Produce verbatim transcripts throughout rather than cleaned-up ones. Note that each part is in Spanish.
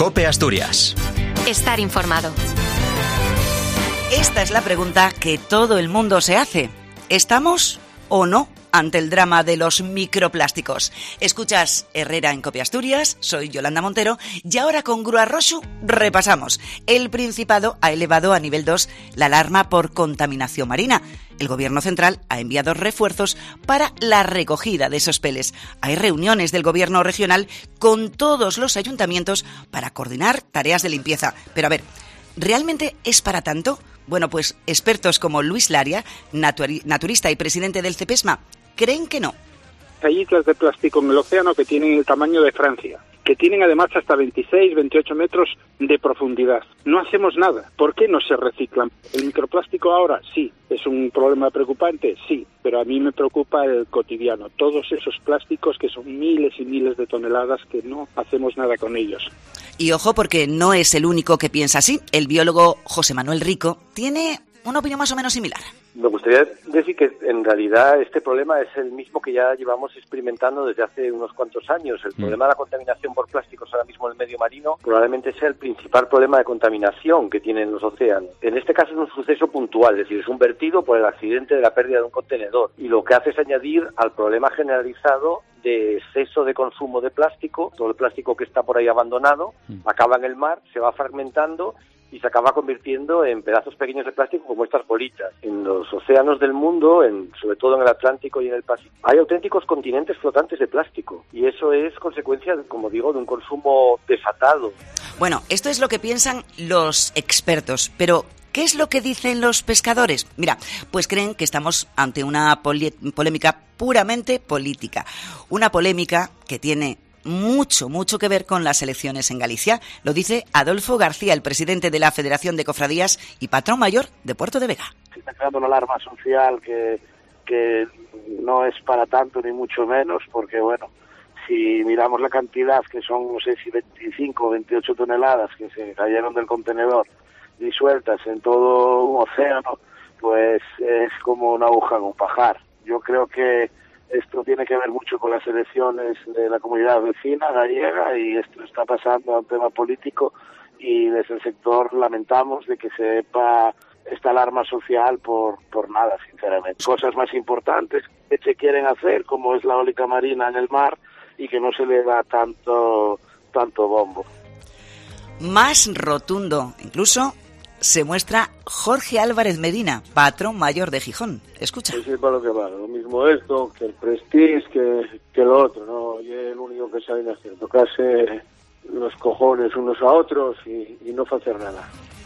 COPE Asturias. Estar informado. Esta es la pregunta que todo el mundo se hace. ¿Estamos o no ante el drama de los microplásticos? Escuchas Herrera en COPE Asturias, soy Yolanda Montero y ahora con Grúa Roxu repasamos. El Principado ha elevado a nivel dos la alarma por contaminación marina. El Gobierno central ha enviado refuerzos para la recogida de esos peles. Hay reuniones del Gobierno regional con todos los ayuntamientos para coordinar tareas de limpieza. Pero a ver, ¿realmente es para tanto? Bueno, pues expertos como Luis Laria, naturi- naturista y presidente del CEPESMA, creen que no. Hay islas de plástico en el océano que tienen el tamaño de Francia, que tienen además hasta veintiséis, veintiocho metros de profundidad. No hacemos nada. ¿Por qué no se reciclan? ¿El microplástico ahora? Sí. ¿Es un problema preocupante? Sí. Pero a mí me preocupa el cotidiano. Todos esos plásticos que son miles y miles de toneladas que no hacemos nada con ellos. Y ojo, porque no es el único que piensa así. El biólogo José Manuel Rico tiene una opinión más o menos similar. Me gustaría decir que en realidad este problema es el mismo que ya llevamos experimentando desde hace unos cuantos años. El mm. problema de la contaminación por plásticos ahora mismo en el medio marino probablemente sea el principal problema de contaminación que tienen los océanos. En este caso es un suceso puntual, es decir, es un vertido por el accidente de la pérdida de un contenedor. Y lo que hace es añadir al problema generalizado de exceso de consumo de plástico. Todo el plástico que está por ahí abandonado mm. acaba en el mar, se va fragmentando y se acaba convirtiendo en pedazos pequeños de plástico como estas bolitas. En los océanos del mundo, en, sobre todo en el Atlántico y en el Pacífico, hay auténticos continentes flotantes de plástico. Y eso es consecuencia, como digo, de un consumo desatado. Bueno, esto es lo que piensan los expertos, pero ¿qué es lo que dicen los pescadores? Mira, pues creen que estamos ante una poli- polémica puramente política. Una polémica que tiene mucho, mucho que ver con las elecciones en Galicia. Lo dice Adolfo García, el presidente de la Federación de Cofradías y patrón mayor de Puerto de Vega. Se está creando una alarma social que, que no es para tanto ni mucho menos, porque bueno, si miramos la cantidad, que son no sé si veinticinco o veintiocho toneladas que se cayeron del contenedor disueltas en todo un océano, pues es como una aguja en un pajar. Yo creo que esto tiene que ver mucho con las elecciones de la comunidad vecina gallega y esto está pasando a un tema político y desde el sector lamentamos de que se sepa esta alarma social por, por nada, sinceramente. Cosas más importantes que se quieren hacer, como es la eólica marina en el mar y que no se le da tanto, tanto bombo. Más rotundo, incluso, se muestra Jorge Álvarez Medina, patrón mayor de Gijón. Escucha. Pues sí, para lo que vale. Lo mismo esto, que el Prestige, que, que lo otro, ¿no? Y el único que saben hacer, tocarse los cojones unos a otros y, y no hacer nada.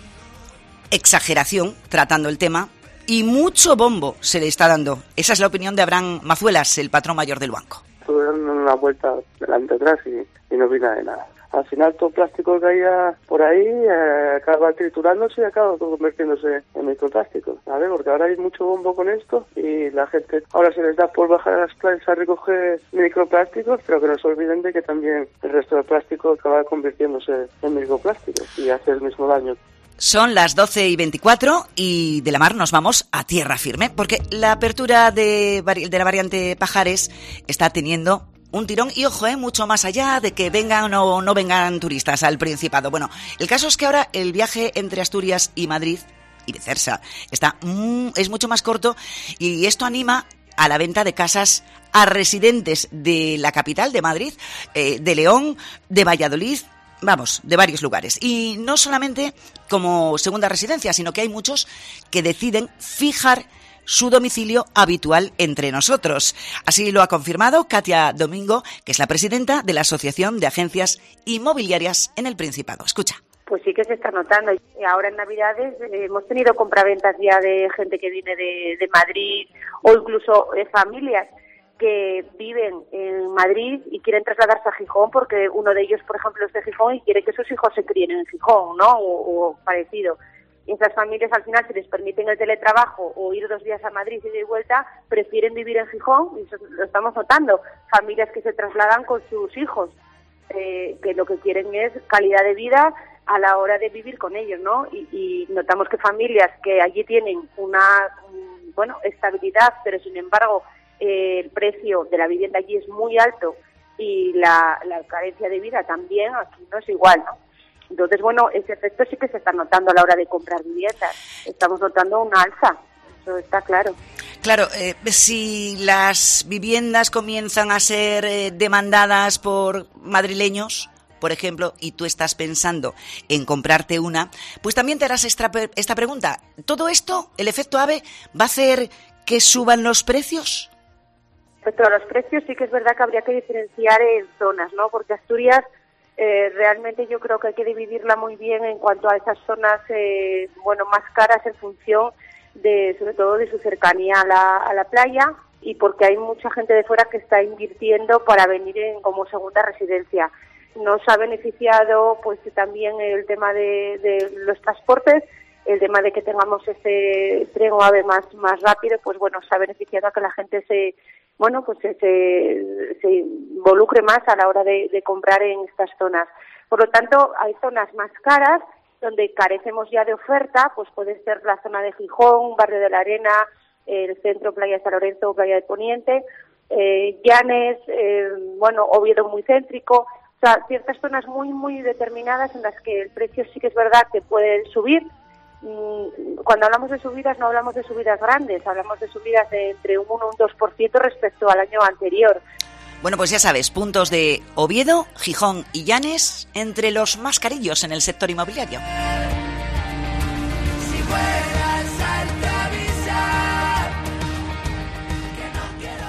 Exageración, tratando el tema, y mucho bombo se le está dando. Esa es la opinión de Abraham Mazuelas, el patrón mayor del banco. Estuve dando una vuelta delante atrás y, y no vi nada de nada. Al final todo el plástico que había por ahí eh, acaba triturándose y acaba convirtiéndose en microplástico, ¿vale? Porque ahora hay mucho bombo con esto y la gente ahora se les da por bajar a las playas a recoger microplásticos, pero que no se olviden de que también el resto del plástico acaba convirtiéndose en microplásticos y hace el mismo daño. Son las doce y veinticuatro y de la mar nos vamos a tierra firme, porque la apertura de, de la variante Pajares está teniendo un tirón y ojo, eh, mucho más allá de que vengan o no vengan turistas al Principado. Bueno, el caso es que ahora el viaje entre Asturias y Madrid y viceversa está mm, es mucho más corto y esto anima a la venta de casas a residentes de la capital, de Madrid, eh, de León, de Valladolid, vamos, de varios lugares. Y no solamente como segunda residencia, sino que hay muchos que deciden fijar su domicilio habitual entre nosotros. Así lo ha confirmado Katia Domingo, que es la presidenta de la Asociación de Agencias Inmobiliarias en el Principado. Escucha. Pues sí que se está notando. Ahora en Navidades eh, hemos tenido compraventas ya de gente que viene de, de Madrid o incluso de familias que viven en Madrid y quieren trasladarse a Gijón porque uno de ellos, por ejemplo, es de Gijón y quiere que sus hijos se críen en Gijón, ¿no? O, o parecido. Y esas familias al final, si les permiten el teletrabajo o ir dos días a Madrid y de vuelta, prefieren vivir en Gijón, y eso lo estamos notando. Familias que se trasladan con sus hijos, eh, que lo que quieren es calidad de vida a la hora de vivir con ellos, ¿no? Y, y notamos que familias que allí tienen una, bueno, estabilidad, pero sin embargo eh, el precio de la vivienda allí es muy alto y la, la carencia de vida también aquí no es igual, ¿no? Entonces, bueno, ese efecto sí que se está notando a la hora de comprar viviendas. Estamos notando una alza, eso está claro. Claro, eh, si las viviendas comienzan a ser eh, demandadas por madrileños, por ejemplo, y tú estás pensando en comprarte una, pues también te harás esta, esta pregunta. ¿Todo esto, el efecto AVE, va a hacer que suban los precios? Respecto a los precios, sí que es verdad que habría que diferenciar en zonas, ¿no? Porque Asturias, eh, realmente yo creo que hay que dividirla muy bien en cuanto a esas zonas, eh, bueno, más caras en función de, sobre todo, de su cercanía a la, a la playa, y porque hay mucha gente de fuera que está invirtiendo para venir en como segunda residencia. Nos ha beneficiado pues también el tema de, de los transportes, el tema de que tengamos ese tren o AVE más más rápido, pues bueno, se ha beneficiado a que la gente se bueno pues se, se, se involucre más a la hora de, de comprar en estas zonas. Por lo tanto, hay zonas más caras donde carecemos ya de oferta, pues puede ser la zona de Gijón, Barrio de la Arena, el centro Playa de San Lorenzo, Playa de Poniente, eh, Llanes, eh, bueno, Oviedo muy céntrico. O sea, ciertas zonas muy, muy determinadas en las que el precio sí que es verdad que puede subir. Cuando hablamos de subidas no hablamos de subidas grandes, hablamos de subidas de entre un uno y un dos por ciento respecto al año anterior. Bueno, pues ya sabes, puntos de Oviedo, Gijón y Llanes entre los más carillos en el sector inmobiliario. Si vuelvas a avisar que no quiero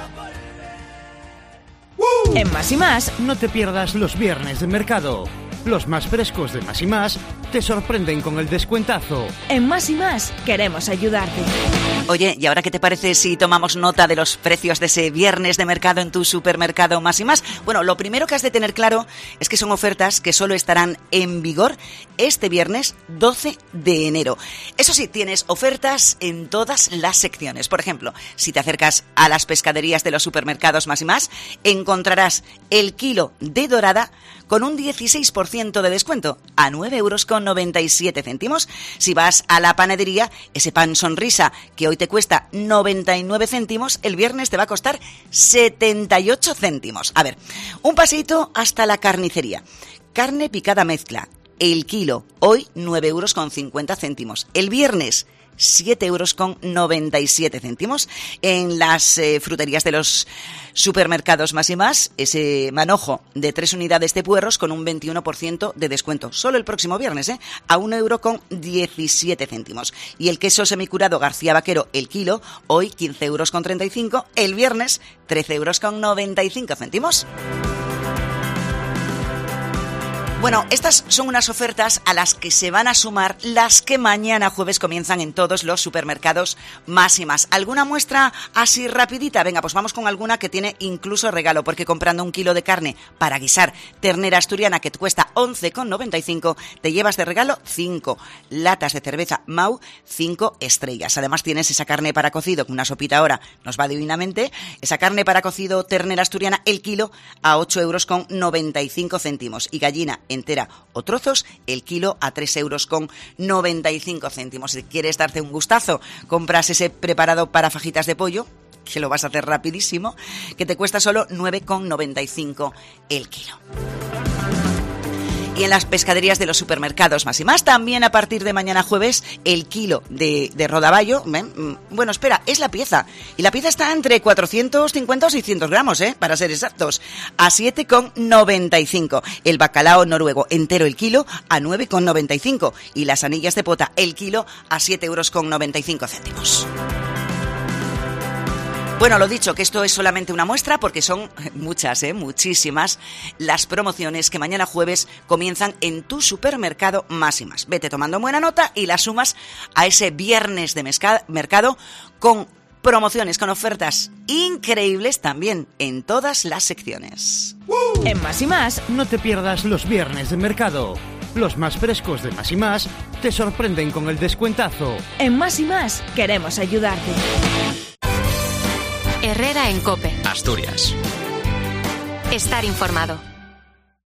volver. En Más y Más no te pierdas los viernes de mercado. Los más frescos de Más y Más te sorprenden con el descuentazo. En Más y Más queremos ayudarte. Oye, ¿y ahora qué te parece si tomamos nota de los precios de ese viernes de mercado en tu supermercado Más y Más? Bueno, lo primero que has de tener claro es que son ofertas que solo estarán en vigor este viernes doce de enero. Eso sí, tienes ofertas en todas las secciones. Por ejemplo, si te acercas a las pescaderías de los supermercados Más y Más, encontrarás el kilo de dorada con un dieciséis por ciento de descuento a nueve euros con noventa y siete céntimos. Si vas a la panadería, ese pan Sonrisa que hoy te cuesta noventa y nueve céntimos, el viernes te va a costar setenta y ocho céntimos. A ver, un paseíto hasta la carnicería. Carne picada mezcla, el kilo, hoy nueve euros con cincuenta céntimos. El viernes, siete euros con noventa y siete céntimos. En las eh, fruterías de los supermercados Más y Más, ese manojo de tres unidades de puerros con un veintiuno por ciento de descuento. Solo el próximo viernes, ¿eh? A un euro con diecisiete céntimos. Y el queso semicurado García Vaquero, el kilo, hoy quince euros con treinta y cinco. El viernes, trece euros con noventa y cinco céntimos. Bueno, estas son unas ofertas a las que se van a sumar las que mañana jueves comienzan en todos los supermercados Más y Más. ¿Alguna muestra así rapidita? Venga, pues vamos con alguna que tiene incluso regalo, porque comprando un kilo de carne para guisar ternera asturiana que te cuesta once con noventa y cinco, te llevas de regalo cinco latas de cerveza Mau, cinco estrellas. Además tienes esa carne para cocido, con una sopita ahora nos va divinamente, esa carne para cocido ternera asturiana, el kilo a ocho euros con noventa y cinco céntimos. Y gallina entera o trozos, el kilo a tres euros con noventa y cinco céntimos. Si quieres darte un gustazo, compras ese preparado para fajitas de pollo, que lo vas a hacer rapidísimo, que te cuesta solo nueve con noventa y cinco el kilo. Y en las pescaderías de los supermercados Más y Más, también a partir de mañana jueves, el kilo de, de rodaballo, ¿eh? Bueno, espera, es la pieza. Y la pieza está entre cuatrocientos cincuenta o seiscientos gramos, ¿eh? Para ser exactos, a siete con noventa y cinco. El bacalao noruego entero, el kilo, a nueve con noventa y cinco. Y las anillas de pota, el kilo, a siete euros con noventa y cinco céntimos. Bueno, lo dicho, que esto es solamente una muestra porque son muchas, ¿eh? muchísimas las promociones que mañana jueves comienzan en tu supermercado Más y Más. Vete tomando buena nota y las sumas a ese viernes de mercado con promociones, con ofertas increíbles también en todas las secciones. En Más y Más no te pierdas los viernes de mercado. Los más frescos de Más y Más te sorprenden con el descuentazo. En Más y Más queremos ayudarte. Herrera en COPE. Asturias. Estar informado.